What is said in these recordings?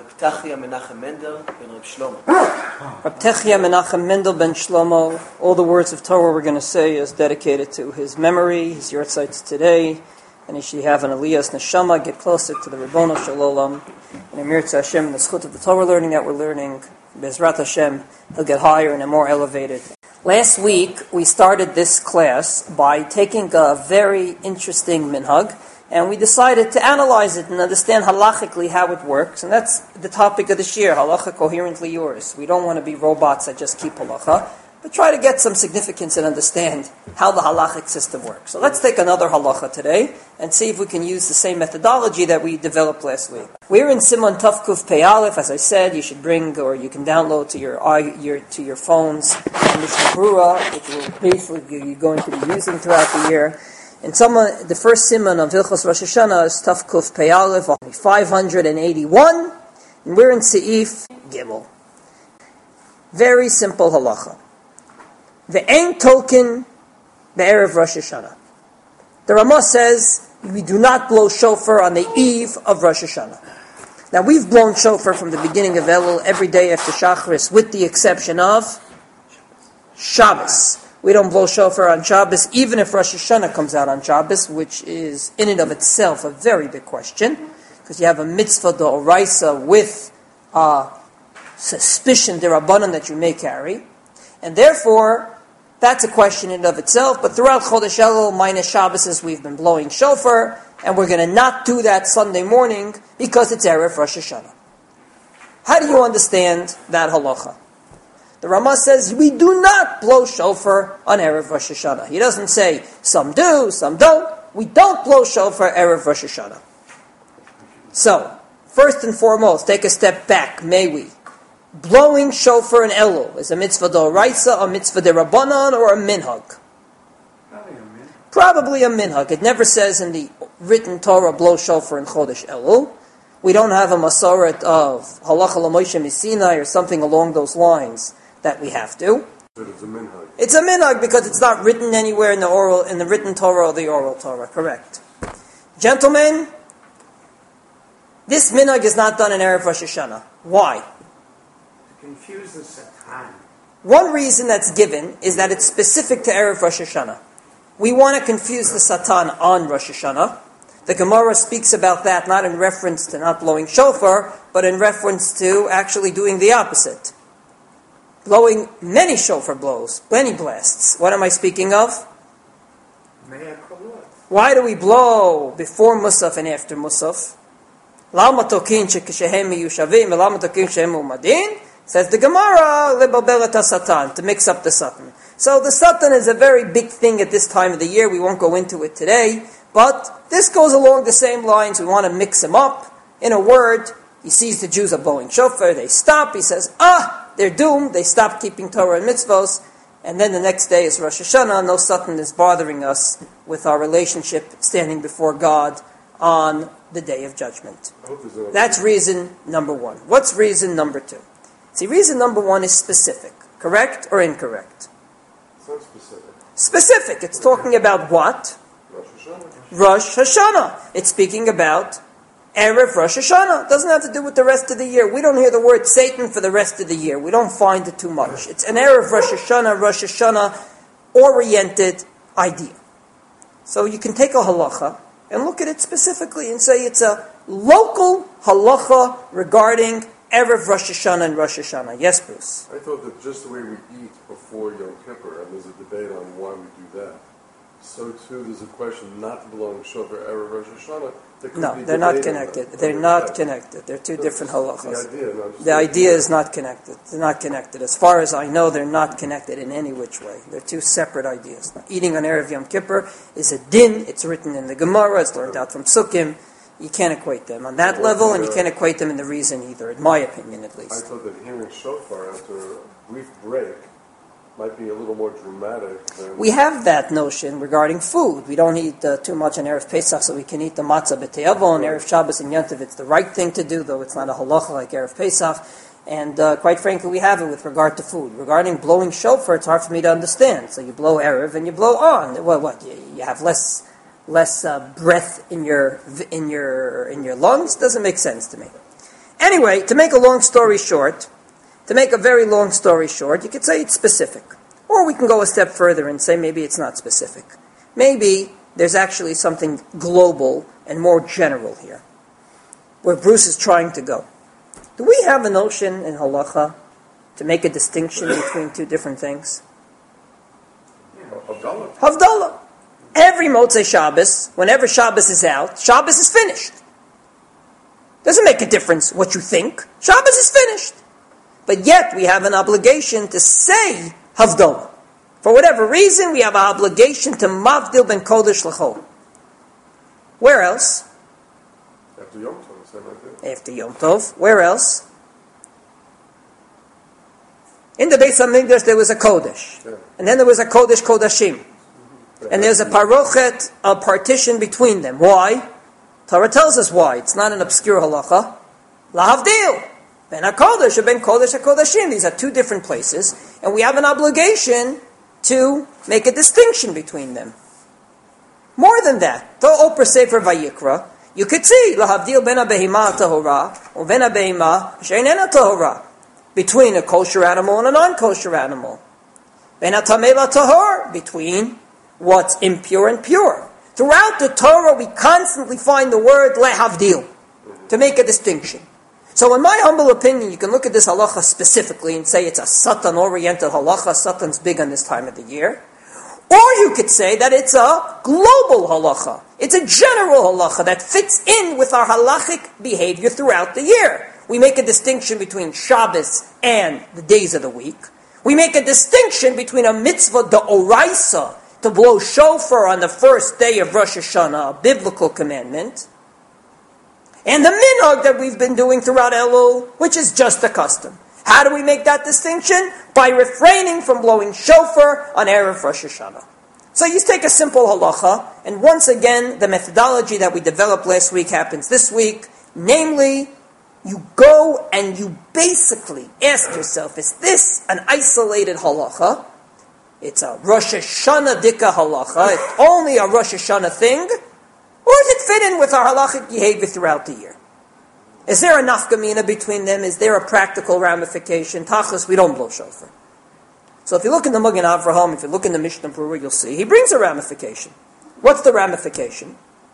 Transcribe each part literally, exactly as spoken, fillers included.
Reb Techia Menachem Mendel ben Reb Shlomo. Reb Techia Menachem Mendel ben Shlomo. All the words of Torah we're going to say is dedicated to his memory, his yortzites today, and he should have an Aliyah's neshama, get closer to the Ribbono Shel Olam, and Amir Hashem, the schut of the Torah learning that we're learning, Bezrat Hashem, he'll get higher and more elevated. Last week we started this class by taking a very interesting minhag, and we decided to analyze it and understand halachically how it works. And that's the topic of this year, halacha coherently yours. We don't want to be robots that just keep halacha, but try to get some significance and understand how the halachic system works. So let's take another halacha today and see if we can use the same methodology that we developed last week. We're in Simon Tavkuf Pei Aleph. As I said, you should bring, or you can download to your your to your phones, Mishnah Brura, which will basically you're going to be using throughout the year. And some, the first siman of Hilchos Rosh Hashanah is Tavkuf Pei Aleph, five hundred eighty-one, and we're in Seif Gimel. Very simple halacha. Ve'ein token be'erev Rosh Hashanah. The Ramah says we do not blow shofar on the eve of Rosh Hashanah. Now we've blown shofar from the beginning of Elul every day after Shacharis, with the exception of Shabbos. We don't blow shofar on Shabbos, even if Rosh Hashanah comes out on Shabbos, which is in and of itself a very big question, because you have a mitzvah d'oraisa with a suspicion d'Rabbanan that you may carry, and therefore that's a question in and of itself. But throughout Chodesh Elul, minus Shabbos, we've been blowing shofar, and we're going to not do that Sunday morning because it's Erev Rosh Hashanah. How do you understand that halacha? The Ramah says we do not blow shofar on Erev Rosh Hashanah. He doesn't say some do, some don't. We don't blow shofar Erev Rosh Hashanah. So, first and foremost, take a step back, may we? Blowing shofar in Elul is a mitzvah d'oraisa, a mitzvah d'Rabbanan, or a minhag? Probably a minhag. Probably a minhag. It never says in the written Torah blow shofar in Chodesh Elul. We don't have a masoret of halacha l'Moshe Misinai or something along those lines that we have to. But it's a minhag. It's a minhag because it's not written anywhere in the oral, in the written Torah or the oral Torah. Correct. Gentlemen, this minhag is not done in Erev Rosh Hashanah. Why? To confuse the Satan. One reason that's given is that it's specific to Erev Rosh Hashanah. We want to confuse the Satan on Rosh Hashanah. The Gemara speaks about that not in reference to not blowing shofar, but in reference to actually doing the opposite. Blowing many shofar blows, plenty blasts. What am I speaking of? Why do we blow before Musaf and after Musaf? Lama tokin shekeshehem yushavim, lama tokin shehem umadin. Says the Gemara, lebabel et Satan, to mix up the Satan. So the Satan is a very big thing at this time of the year. We won't go into it today, but this goes along the same lines. We want to mix him up. In a word, he sees the Jews are blowing shofar. They stop. He says, ah, they're doomed. They stop keeping Torah and mitzvos. And then the next day is Rosh Hashanah. No Satan is bothering us with our relationship standing before God on the day of judgment. That's reason number one. What's reason number two? See, reason number one is specific. Correct or incorrect? It's not specific. Specific. It's talking about what? Rosh Hashanah. Rosh Hashanah. It's speaking about Erev Rosh Hashanah. It doesn't have to do with the rest of the year. We don't hear the word Satan for the rest of the year. We don't find it too much. It's an Erev Rosh Hashanah, Rosh Hashanah oriented idea. So you can take a halacha and look at it specifically and say it's a local halacha regarding Erev Rosh Hashanah and Rosh Hashanah. Yes, Bruce? I thought that just the way we eat before Yom Kippur, and there's a debate on why we do that, so too there's a question not blowing shofar Erev Rosh Hashanah. No, they're not connected. They're not connected. They're two different halachas. The idea, not the idea is not connected. They're not connected. As far as I know, they're not connected in any which way. They're two separate ideas. Eating on Erev Yom Kippur is a din. It's written in the Gemara. It's learned out from Sukkim. You can't equate them on that level, and you can't equate them in the reason either, in my opinion at least. I thought that hearing shofar after a brief break might be a little more dramatic than... We have that notion regarding food. We don't eat uh, too much on Erev Pesach, so we can eat the matzah b'te'avo, and Erev Shabbos and Yontiv. It's the right thing to do, though it's not a halacha like Erev Pesach. And uh, quite frankly, we have it with regard to food. Regarding blowing shofar, it's hard for me to understand. So you blow Erev and you blow on. Well, what? You, you have less less uh, breath in your in your in your lungs? Doesn't make sense to me. Anyway, to make a long story short, to make a very long story short, you could say it's specific. Or we can go a step further and say maybe it's not specific. Maybe there's actually something global and more general here, where Bruce is trying to go. Do we have a notion in halacha to make a distinction between two different things? Havdalah. Havdalah. Every Motzei Shabbos, whenever Shabbos is out, Shabbos is finished. Doesn't make a difference what you think. Shabbos is finished. But yet we have an obligation to say Havdalah. For whatever reason, we have an obligation to Mavdil ben Kodesh l'chol. Where else? After Yom Tov, same idea. After Yom Tov. Where else? In the Beis HaMikdash there was a Kodesh. Yeah. And then there was a Kodesh Kodashim. And there's a parochet, a partition between them. Why? Torah tells us why. It's not an obscure halacha. Lahavdil. Ben HaKodesh or Ben Kodesh HaKodashim. These are two different places. And we have an obligation to make a distinction between them. More than that, to Oper Sefer Vayikra, you could see Lahavdil ben HaBehima Tahora or ben HaBehima Sheinena Tahora, between a kosher animal and a non-kosher animal. Ben HaTamei LaTahor, between what's impure and pure. Throughout the Torah, we constantly find the word lehavdil, to make a distinction. So in my humble opinion, you can look at this halacha specifically and say it's a Satan-oriented halacha. Satan's big on this time of the year. Or you could say that it's a global halacha. It's a general halacha that fits in with our halachic behavior throughout the year. We make a distinction between Shabbos and the days of the week. We make a distinction between a mitzvah d'oraisa, to blow shofar on the first day of Rosh Hashanah, a biblical commandment, and the minhag that we've been doing throughout Elul, which is just a custom. How do we make that distinction? By refraining from blowing shofar on Erev Rosh Hashanah. So you take a simple halacha, and once again, the methodology that we developed last week happens this week, namely, you go and you basically ask yourself, is this an isolated halacha? It's a Rosh Hashanah dika halacha. It's only a Rosh Hashanah thing. Or does it fit in with our halachic behavior throughout the year? Is there a nafkamina between them? Is there a practical ramification? Tachlis, we don't blow shofar. So if you look in the Magen Avraham, if you look in the Mishnah Berurah, you'll see he brings a ramification. What's the ramification?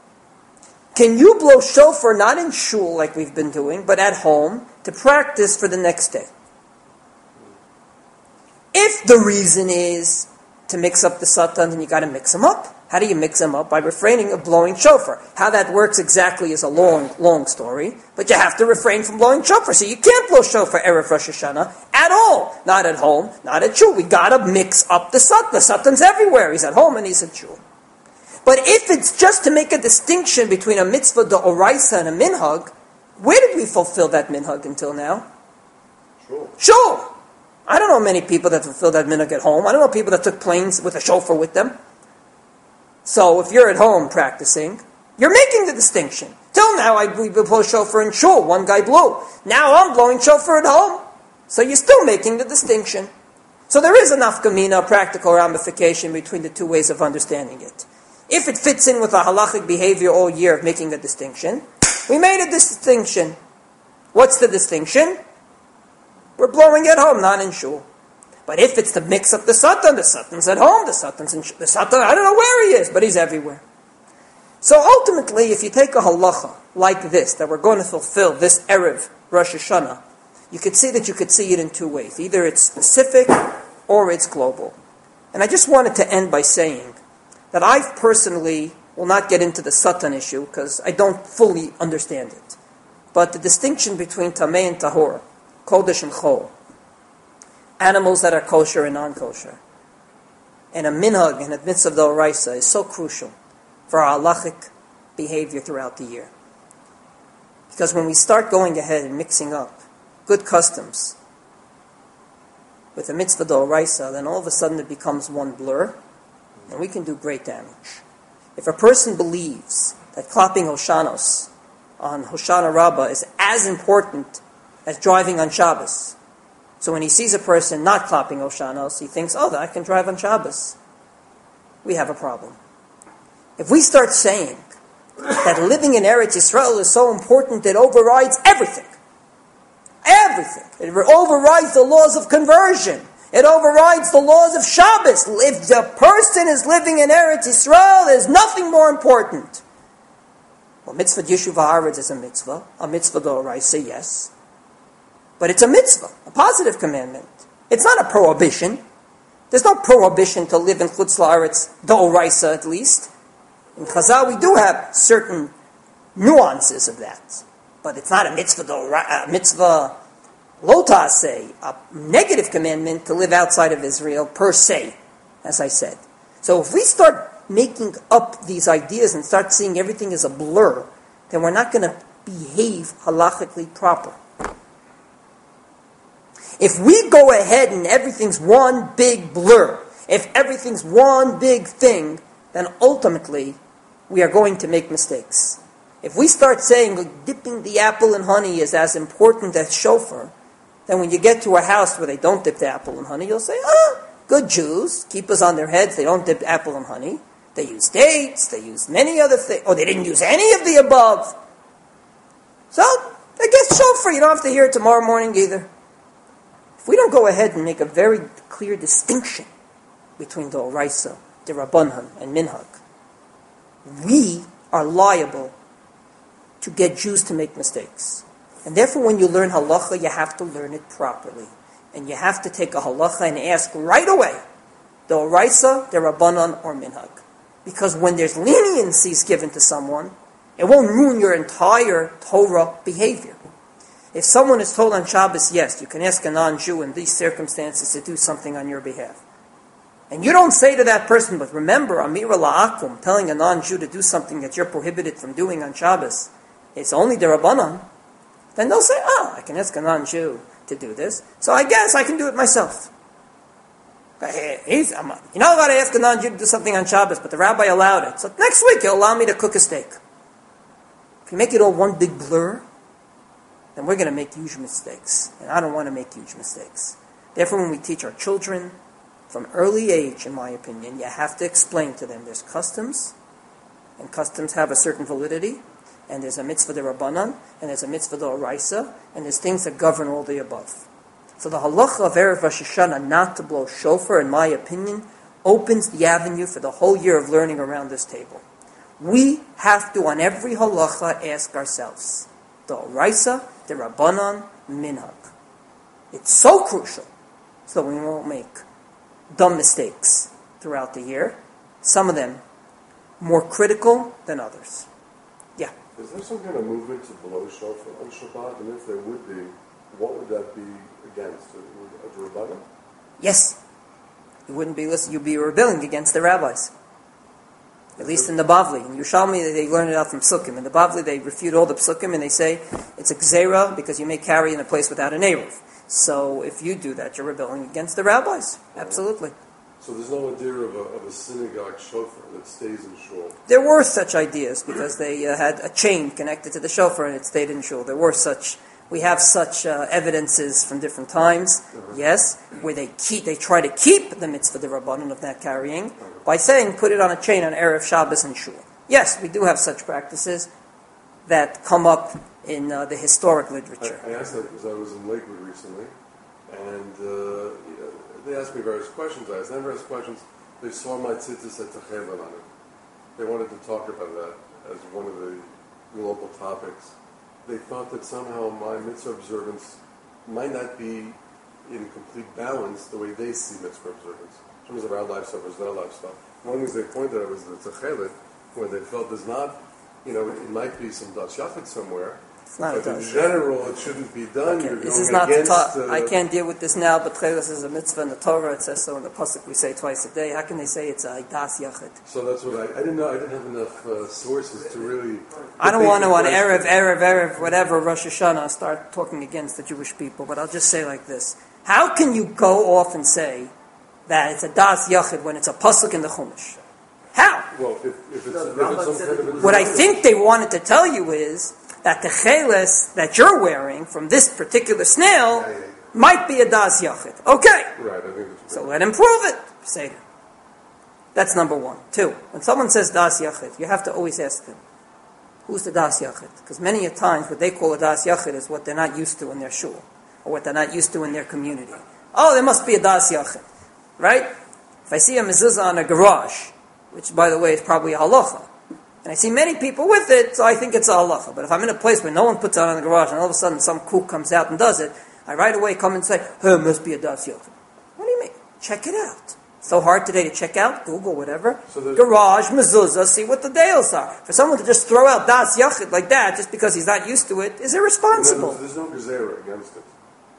Can you blow shofar not in shul like we've been doing, but at home to practice for the next day? If the reason is to mix up the satan, then you got to mix them up. How do you mix them up? By refraining of blowing shofar. How that works exactly is a long, long story, but you have to refrain from blowing shofar. So you can't blow shofar Erev Rosh Hashanah at all. Not at home, not at shul. We got to mix up the satan. The satan's everywhere. He's at home and he's at shul. But if it's just to make a distinction between a mitzvah d'oraisa and a minhag, where did we fulfill that minhag until now? Sure. Shul. I don't know many people that fulfill that minhag at home. I don't know people that took planes with a shofar with them. So if you're at home practicing, you're making the distinction. Till now, I we blow shofar in shul. One guy blew. Now I'm blowing shofar at home. So you're still making the distinction. So there is a nafkamina, a practical ramification between the two ways of understanding it. If it fits in with our halachic behavior all year of making a distinction, we made a distinction. What's the distinction? We're blowing at home, not in shul. But if it's to mix up the satan, the satan's at home, the satan's in shul. The satan, I don't know where he is, but he's everywhere. So ultimately, if you take a halacha like this, that we're going to fulfill this Erev Rosh Hashanah, you could see that you could see it in two ways. Either it's specific or it's global. And I just wanted to end by saying that I personally will not get into the satan issue because I don't fully understand it. But the distinction between tamei and tahor, kodesh and chol, animals that are kosher and non-kosher, and a minhag and a mitzvah d'oraisa is so crucial for our halachic behavior throughout the year. Because when we start going ahead and mixing up good customs with a mitzvah d'oraisa, then all of a sudden it becomes one blur, and we can do great damage. If a person believes that clapping Hoshanos on Hoshana Rabbah is as important as driving on Shabbos, so when he sees a person not clapping Hoshanos, he thinks, oh, I can drive on Shabbos. We have a problem. If we start saying that living in Eretz Yisrael is so important it overrides everything, everything. It overrides the laws of conversion. It overrides the laws of Shabbos. If the person is living in Eretz Yisrael, there's nothing more important. Well, mitzvah Yishuv Haaretz is a mitzvah. A mitzvah d'oraisa, yes. But it's a mitzvah, a positive commandment. It's not a prohibition. There's no prohibition to live in Chutz La'aretz, d'oraisa at least. In Chazal, we do have certain nuances of that. But it's not a mitzvah, a mitzvah lo ta'aseh, a negative commandment to live outside of Israel per se, as I said. So if we start making up these ideas and start seeing everything as a blur, then we're not going to behave halachically proper. If we go ahead and everything's one big blur, if everything's one big thing, then ultimately we are going to make mistakes. If we start saying like, dipping the apple in honey is as important as shofar, then when you get to a house where they don't dip the apple in honey, you'll say, ah, good Jews, keepers on their heads, they don't dip apple in honey. They use dates, they use many other things, or they didn't use any of the above. So, I guess shofar, you don't have to hear it tomorrow morning either. If we don't go ahead and make a very clear distinction between the oraisa, the rabbanan, and minhag, we are liable to get Jews to make mistakes. And therefore, when you learn halacha, you have to learn it properly. And you have to take a halacha and ask right away, the oraisa, the rabbanan, or minhag. Because when there's leniencies given to someone, it won't ruin your entire Torah behavior. If someone is told on Shabbos, yes, you can ask a non-Jew in these circumstances to do something on your behalf. And you don't say to that person, but remember, Amira La'akum, telling a non-Jew to do something that you're prohibited from doing on Shabbos, it's only the Rabbanan, then they'll say, oh, I can ask a non-Jew to do this, so I guess I can do it myself. He's, I'm, you're not allowed to ask a non-Jew to do something on Shabbos, but the rabbi allowed it. So next week he'll allow me to cook a steak. If you make it all one big blur, then we're going to make huge mistakes. And I don't want to make huge mistakes. Therefore, when we teach our children, from early age, in my opinion, you have to explain to them there's customs, and customs have a certain validity, and there's a mitzvah de rabbanan, and there's a mitzvah de oraisa, and there's things that govern all the above. So the halacha of Erev Rosh Hashanah not to blow shofar, in my opinion, opens the avenue for the whole year of learning around this table. We have to, on every halacha, ask ourselves, the oraisa, the rabbanan, minhag. It's so crucial, so we won't make dumb mistakes throughout the year. Some of them more critical than others. Yeah. Is there some kind of movement to blow shofar on Shabbat? And if there would be, what would that be against? A, a rabbanan? Yes. You wouldn't be listening. You'd be rebelling against the rabbis. At least in the Bavli. In Yerushalmi, they learn it out from Psukim. In the Bavli, they refute all the Psukim and they say it's a gzeira because you may carry in a place without an Eruv. So if you do that, you're rebelling against the rabbis. Absolutely. So there's no idea of a, of a synagogue shofar that stays in shul? There were such ideas because they uh, had a chain connected to the shofar and it stayed in shul. There were such... We have such uh, evidences from different times, uh-huh. yes, where they keep, they try to keep the mitzvah de rabbanan of that carrying uh-huh. by saying, put it on a chain on Erev Shabbos and Shul. Yes, we do have such practices that come up in uh, the historic literature. I, I asked that because I was in Lakewood recently, and uh, they asked me various questions. I asked them various questions. They saw my tzitzis at Techevan on it. They wanted to talk about that as one of the global topics. They thought that somehow my mitzvah observance might not be in complete balance the way they see mitzvah observance. In terms of our lifestyle versus their lifestyle. One of the things they pointed out was the Techelet, where they felt there's not, you know, it might be some Das Yachid somewhere. It's not but a in general, it shouldn't be done. Okay. You're this going is not against, the ta- uh, I can't deal with this now, but Techelet is a mitzvah in the Torah. It says so in the pasuk we say twice a day. How can they say it's a Das Yachid? So that's what I, I didn't know. I didn't have enough uh, sources to really... I don't want to on Erev, Erev, Erev, whatever, Rosh Hashanah, start talking against the Jewish people, but I'll just say like this. How can you go off and say that it's a Das Yachid when it's a pasuk in the Chumash? How? Well, if, if, it's, if it's some kind of... A what I think they wanted to tell you is that the cheles that you're wearing from this particular snail yeah, yeah. might be a Das Yachid. Okay. Right, I think that's so let him prove it. Say that. That's number one. Two, when someone says Das Yachid, you have to always ask them, who's the Das Yachid? Because many a times what they call a Das Yachid is what they're not used to in their shul. or what they're not used to in their community. Oh, there must be a das yachid, right? If I see a mezuzah on a garage, which, by the way, is probably a halacha, and I see many people with it, so I think it's a halacha. But if I'm in a place where no one puts it on in the garage, and all of a sudden some kook comes out and does it, I right away come and say, hey, it must be a das yachid. What do you mean? Check it out. So hard today to check out, Google, whatever. So garage, mezuzah, see what the deals are. For someone to just throw out das yachid like that, just because he's not used to it, is irresponsible. There's, there's no gezerah against it.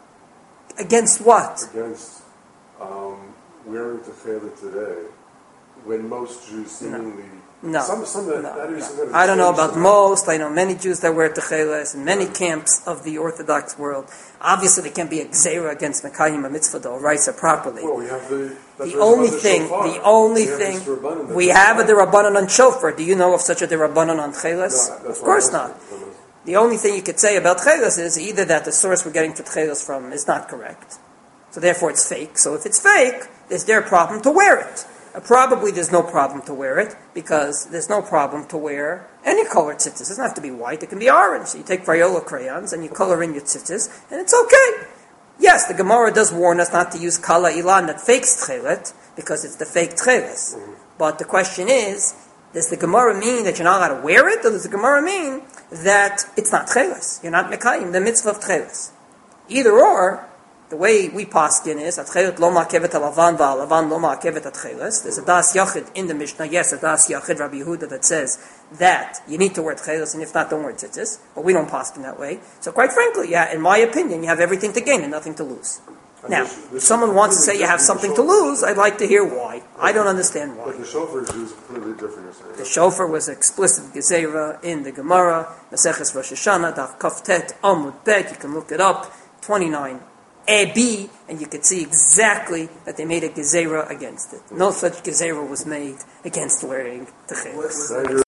Against what? Against um, wearing techela today, when most Jews seemingly... No, some, some that, no, that is, no. That I don't know about somehow. most. I know many Jews that wear techeles in many camps of the Orthodox world. Obviously, there can be a gzera against Mekayim a mitzvah, though, rights are properly. Well, we have the... The only thing, the only thing, we have a derabbanan on shofar. Do you know of such a derabbanan on techeles? No, of course not. The only thing you could say about techeles is either that the source we're getting for techeles from is not correct, so therefore it's fake. So if it's fake, is there a problem to wear it? Uh, probably there's no problem to wear it, because there's no problem to wear any colored tzitzis. It doesn't have to be white, it can be orange. So you take Crayola crayons and you color in your tzitzis, and it's okay. Yes, the Gemara does warn us not to use kala ilan that fakes tchelet, because it's the fake tcheles. Mm-hmm. But the question is, does the Gemara mean that you're not allowed to wear it, or does the Gemara mean that it's not tcheles? You're not mekayim the mitzvah of tcheles. Either or, the way we paskin is, atchelet lo ma'akevet alavan va'alavan lo ma'akevet atcheles. There's a das yachid in the Mishnah, yes, a das yachid, Rabbi Yehuda, that says that you need to wear tcheles, and if not, don't wear tzitzis. But we don't paskin that way. So quite frankly, yeah, in my opinion, you have everything to gain and nothing to lose. And now, this, this if someone wants to say you have something to lose, I'd like to hear why. I don't understand why. But the shofar is completely different. The shofar was explicit gezerah in the Gemara, Maseches Rosh Hashanah, Daf Kaftet, Amud Bet, you can look it up, twenty-nine A B, and you could see exactly that they made a gezerah against it. No such gezerah was made against wearing techeles.